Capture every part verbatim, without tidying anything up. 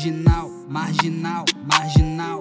marginal, marginal, marginal.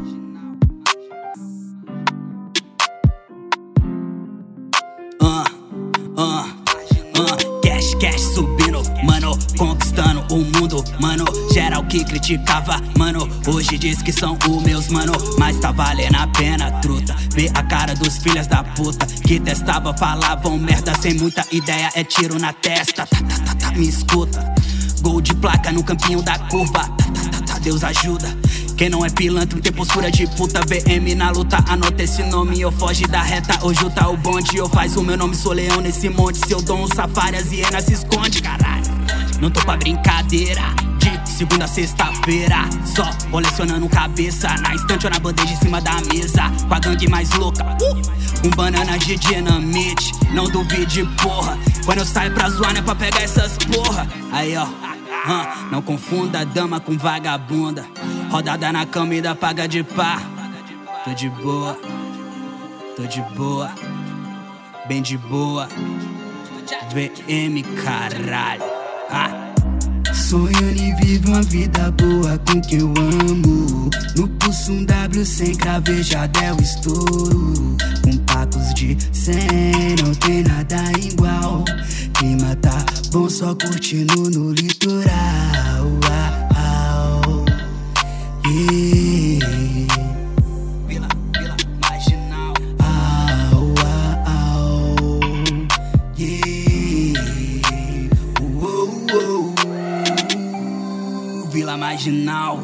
Ah, ah, ah, cash, cash subindo, mano, conquistando o mundo, mano. Geral que criticava, mano, hoje diz que são os meus, mano. Mas tá valendo a pena, truta. Vê a cara dos filhas da puta que testava, falavam merda sem muita ideia, é tiro na testa. Tá, tá, tá, tá, me escuta. Gol de placa no campinho da curva. Tá, tá, tá, tá, Deus ajuda. Quem não é pilantra, tem postura de puta. V M na luta, anota esse nome. Ou foge da reta, ou junta o bonde. Ou faz o meu nome, sou leão nesse monte. Se eu dou um safari, as hienas se esconde, caralho. Não tô pra brincadeira. De segunda a sexta-feira, só colecionando cabeça. Na estante ou na bandeja em cima da mesa, com a gangue mais louca, uh! Com bananas de dinamite. Não duvide, porra. Quando eu saio pra zoar, não é pra pegar essas porra. Aí, ó, uh, não confunda dama com vagabunda. Rodada na cama e da paga de pá. Tô de boa, tô de boa, bem de boa. V M, caralho. Ah. Sonhando e vivo uma vida boa com quem eu amo. No pulso um W sem cravejada é o estouro. Com papos de cem, não tem nada igual. Clima tá bom só curtindo no litoral. Yeah. Vila, Vila Marginal. Au, au, au. Yeah. Uou, uou. Vila Marginal.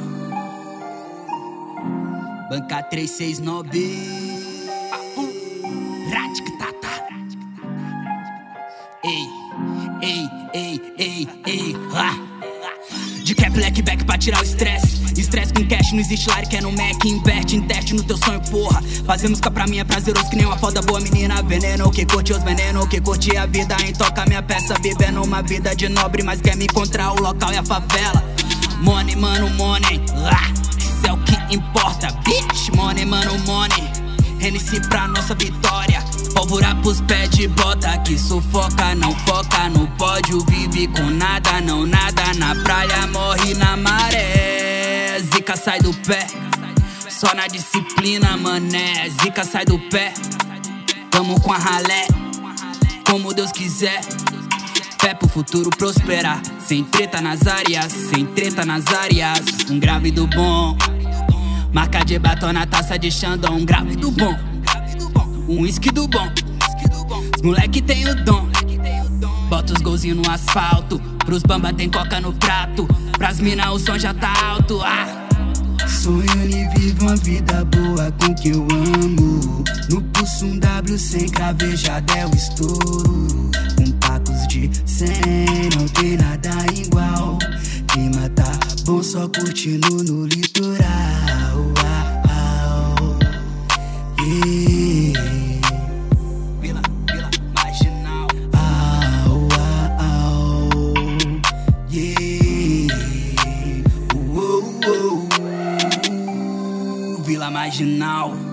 Banca três seis nove. Ratic-tata. Ei, ei, ei, ei, ei, ah. De cap, black back pra tirar o estresse. Estresse com cash, não existe lá, que é no Mac. Inverte, inverte no teu sonho, porra. Fazer música pra mim é prazeroso que nem uma foda boa menina. Veneno, que curte os veneno, que curte a vida. Em toca minha peça, vivendo uma vida de nobre. Mas quer me encontrar, o local é a favela. Money, mano, money, ah, isso é o que importa, bitch. Money, mano, money, Hennessy pra nossa vitória. Pólvora pros pés de bota que sufoca, não foca no pódio. Vive com nada, não nada na praia, morre na maré. Zica sai do pé, só na disciplina, mané. Zica sai do pé, tamo com a ralé, como Deus quiser. Fé pro futuro prosperar, sem treta nas áreas, sem treta nas áreas. Um grávido bom, marca de batom na taça de Xandão. Um grávido bom, um whisky do bom. Os moleque tem o dom, bota os golzinhos no asfalto. Pros bamba tem coca no prato, pras mina o som já tá alto, ah. Sonhando e vivo uma vida boa com quem eu amo. No pulso um W sem cravejada é o estouro. Com papos de cem, não tem nada igual. Clima tá bom só curtindo no litoral. Yeah. Vila, Vila Marginal. Au, au, yeah. Uou, uou. Vila Marginal.